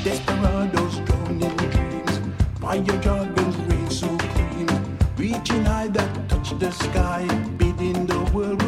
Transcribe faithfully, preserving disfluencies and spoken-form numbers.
Desperados drown in dreams. Fire dragons reign supreme. Reaching high that touch the sky. Bidding the world